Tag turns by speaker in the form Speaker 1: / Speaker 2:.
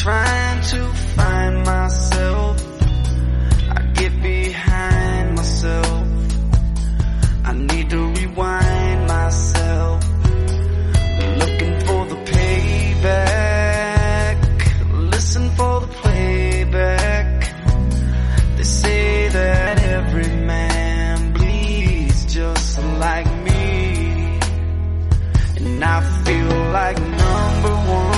Speaker 1: trying to find myself. I get behind myself. I need to rewind myself. Looking for the payback. Listen for the playback. They say that every man bleeds just like me, and I feel like number one.